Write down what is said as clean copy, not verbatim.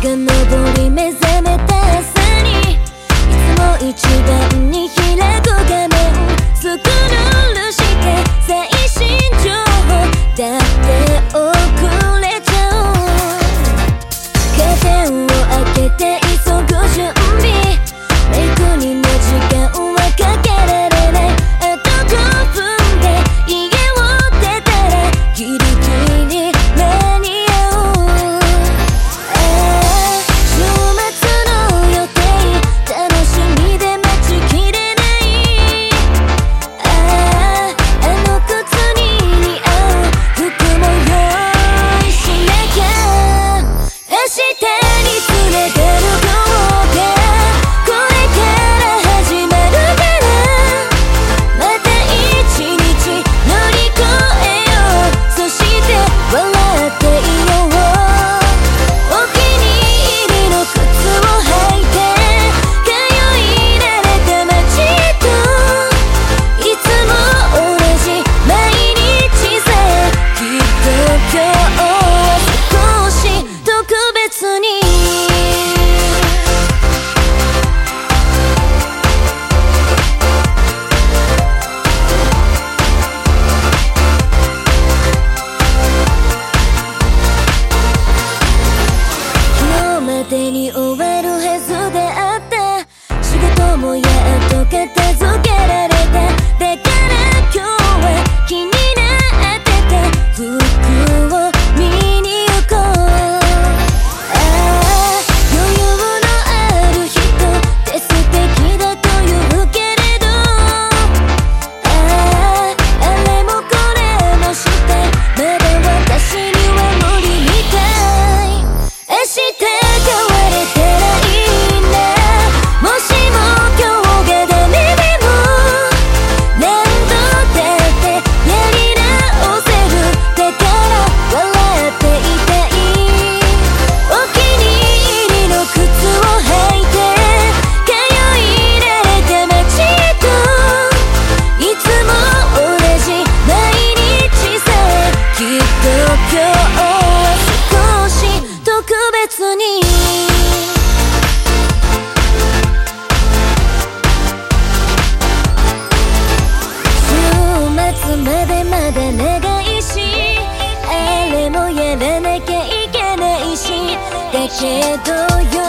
が昇り目覚めた朝にいつも一番に開く画面スクロールして最新情報だって遅れちゃうカーテンを開けて急ぐ準備メイクにも時間はかけられないあと5分で家を出たらギリギリ間に合う週末の予定楽しみで待ちきれないあの靴に似合う服も用意しなきゃ明日につれてる今日がこれから始まるからまた一日乗り越えようそして笑っていようお気に入りの靴を履いて通い慣れた街へといつも同じ毎日さきっと今日は少し特別に昨日までに終わるはずであった仕事もやっと片付けられただから今日は気になってた服を見に行こう余裕のある人って素敵だと言うけれどあれもこれもしたいまだ私には無理みたい明日変われたらいいなもしも今日がダメでも何度だってやり直せるだから笑っていたいお気に入りの靴を履いて通い慣れた街へといつも同じ毎日さきっと今日は少し特別に週末までまだ長いしあれもやらなきゃいけないしだけど